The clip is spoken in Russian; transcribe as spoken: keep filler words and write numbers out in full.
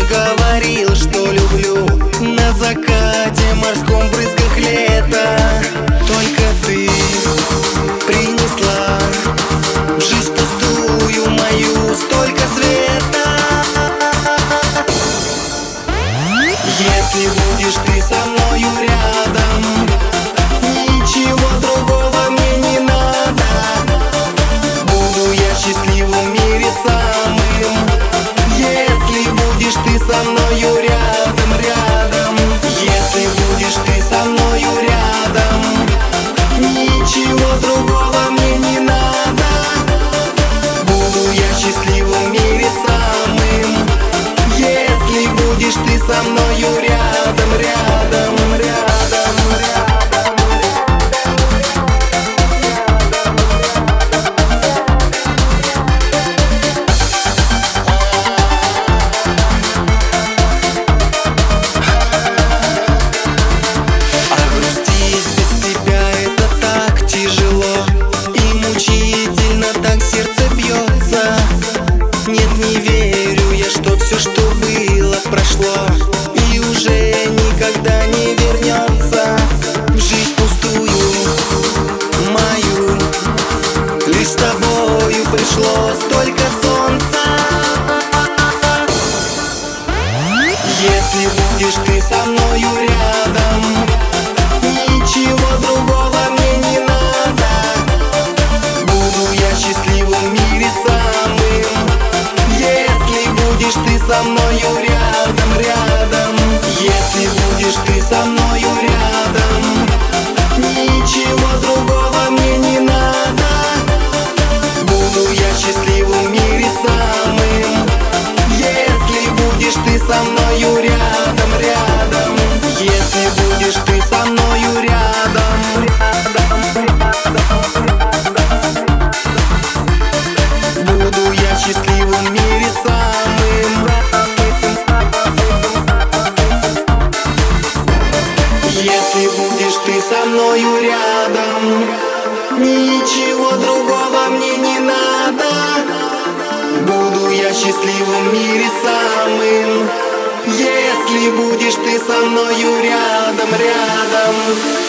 говорил, что люблю на закате, морском брызгах лета. Только ты принесла в жизнь пустую мою столько света. Если будешь ты со мною рядом, ничего другого мне не надо. Буду я счастливым в мире самым, если будешь ты со мною рядом, рядом. Если будешь ты со мною рядом, ничего другого мне не надо. Буду я счастливым в мире самым, если будешь ты со мною рядом, рядом, рядом, рядом. Нет, не верю я, что все, что было, прошло и уже никогда не вернется в жизнь пустую мою. Лишь с тобою пришло столько солнца. Если будешь ты со мною рядом, ничего другого мне не надо. Буду я счастливым в мире самым, если будешь ты со мною рядом, рядом. Если будешь ты со мною рядом, ничего другого мне не надо. Буду я счастливым в мире самым, если будешь ты со мною рядом, рядом. Если будешь ты со мною рядом, буду я счастливым в мире самым. Если будешь ты со мною рядом, ничего другого мне не надо. Буду я счастливым в мире самым, если будешь ты со мною рядом, рядом.